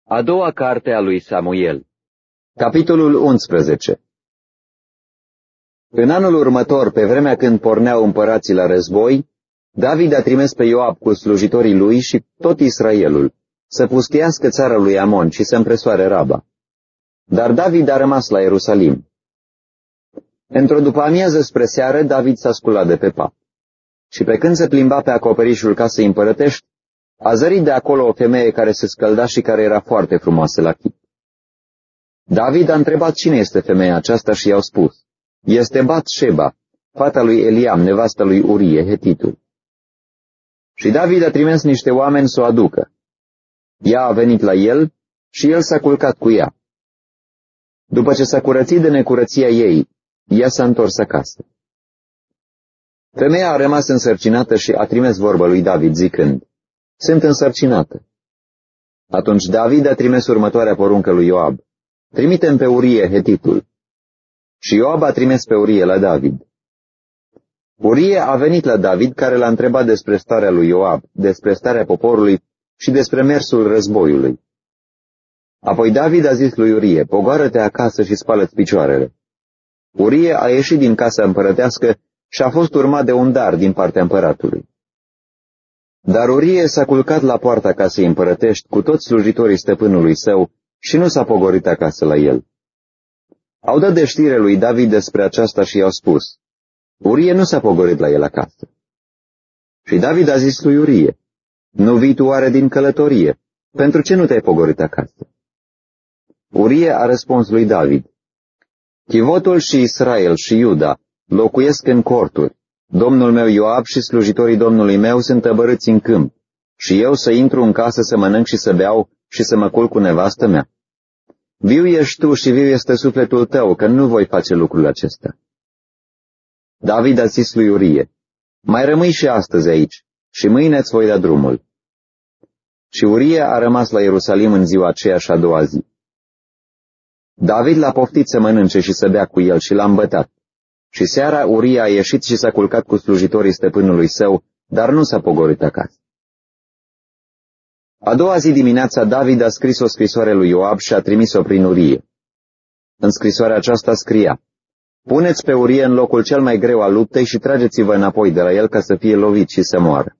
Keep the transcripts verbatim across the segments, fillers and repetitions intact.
A doua carte a lui Samuel. Capitolul unsprezece. În anul următor, pe vremea când porneau împărații la război, David a trimis pe Ioab cu slujitorii lui și tot Israelul să pustiască țara lui Amon și să împresoare Raba. Dar David a rămas la Ierusalim. Într-o după-amiază spre seară, David s-a sculat de pe pat. Și pe când se plimba pe acoperișul casei împărătești, a zărit de acolo o femeie care se scălda și care era foarte frumoasă la chip. David a întrebat cine este femeia aceasta și i-au spus: este Bat-sheba, fata lui Eliam, nevasta lui Urie, hetitul. Și David a trimis niște oameni să o aducă. Ea a venit la el și el s-a culcat cu ea. După ce s-a curățit de necurăția ei, ea s-a întors acasă. Femeia a rămas însărcinată și a trimis vorbă lui David zicând: sunt însărcinată. Atunci David a trimis următoarea poruncă lui Ioab: trimite-mi pe Urie, hetitul. Și Ioab a trimis pe Urie la David. Urie a venit la David, care l-a întrebat despre starea lui Ioab, despre starea poporului și despre mersul războiului. Apoi David a zis lui Urie: pogoară-te acasă și spală-ți picioarele. Urie a ieșit din casa împărătească și a fost urmat de un dar din partea împăratului. Dar Urie s-a culcat la poarta casei împărătești cu toți slujitorii stăpânului său și nu s-a pogorit acasă la el. Au dat de știre lui David despre aceasta și i-au spus: Urie nu s-a pogorit la el acasă. Și David a zis lui Urie: nu vii tu oare din călătorie? Pentru ce nu te-ai pogorit acasă? Urie a răspuns lui David: Chivotul și Israel și Iuda locuiesc în corturi. Domnul meu Ioab și slujitorii domnului meu sunt tăbărâți în câmp, și eu să intru în casă să mănânc și să beau și să mă culc cu nevastă mea. Viu ești tu și viu este sufletul tău, că nu voi face lucrul acesta. David a zis lui Urie: mai rămâi și astăzi aici, și mâine îți voi da drumul. Și Urie a rămas la Ierusalim în ziua aceea și a doua zi. David l-a poftit să mănânce și să bea cu el și l-a îmbătat. Și seara Urie a ieșit și s-a culcat cu slujitorii stăpânului său, dar nu s-a pogorit acasă. A doua zi dimineața David a scris o scrisoare lui Ioab și a trimis-o prin Urie. În scrisoarea aceasta scria: puneți pe Urie în locul cel mai greu al luptei și trageți-vă înapoi de la el ca să fie lovit și să moară.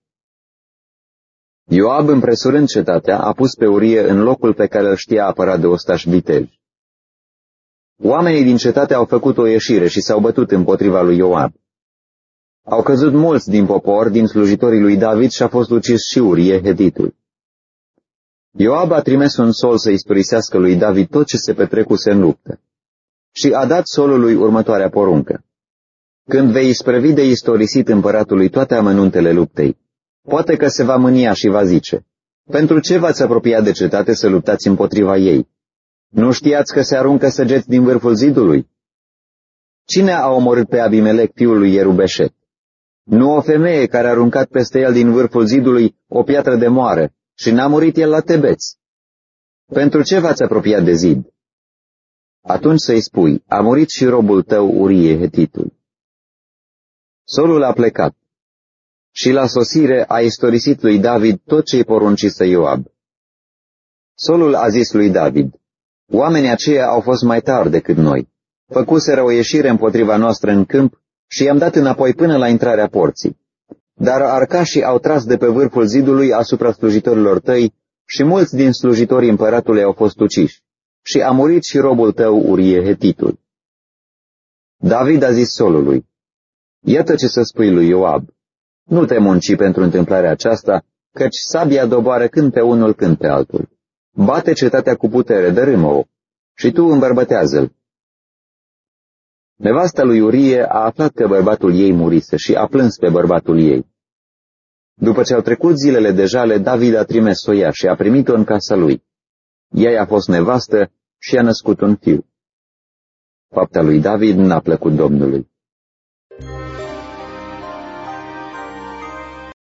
Ioab, împresurând cetatea, a pus pe Urie în locul pe care îl știa apărat de ostași viteji. Oamenii din cetate au făcut o ieșire și s-au bătut împotriva lui Ioab. Au căzut mulți din popor, din slujitorii lui David, și a fost ucis și Urie, hetitul. Ioab a trimis un sol să istorisească lui David tot ce se petrecuse în luptă. Și a dat solului următoarea poruncă: când vei isprăvi de istorisit împăratului toate amănuntele luptei, poate că se va mânia și va zice: pentru ce v-ați apropiat de cetate să luptați împotriva ei? Nu știați că se aruncă săgeți din vârful zidului? Cine a omorât pe Abimelec, fiul lui Ierubeșet? Nu o femeie care a aruncat peste el din vârful zidului o piatră de moară și n-a murit el la Tebeț? Pentru ce v-ați apropiat de zid? Atunci să-i spui: a murit și robul tău Urie, hetitul. Solul a plecat și la sosire a istorisit lui David tot ce-i poruncise Ioab. Solul a zis lui David: oamenii aceia au fost mai tari decât noi. Făcuseră o ieșire împotriva noastră în câmp și i-am dat înapoi până la intrarea porții. Dar arcașii au tras de pe vârful zidului asupra slujitorilor tăi și mulți din slujitorii împăratului au fost uciși. Și a murit și robul tău Urie, hetitul. David a zis solului: iată ce să spui lui Ioab: nu te munci pentru întâmplarea aceasta, căci sabia doboară când pe unul, când pe altul. Bate cetatea cu putere, dărâmă-o, și tu îmbărbătează-l. Nevasta lui Urie a aflat că bărbatul ei murise și a plâns pe bărbatul ei. După ce au trecut zilele de jale, David a trimis să o ia și a primit-o în casa lui. Ea i-a fost nevastă și a născut un fiu. Fapta lui David n-a plăcut Domnului.